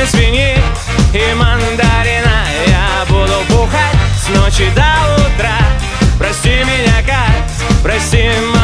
куски свиньи и мандарина. Я буду бухать с ночи до утра. Прости меня, Кать, прости,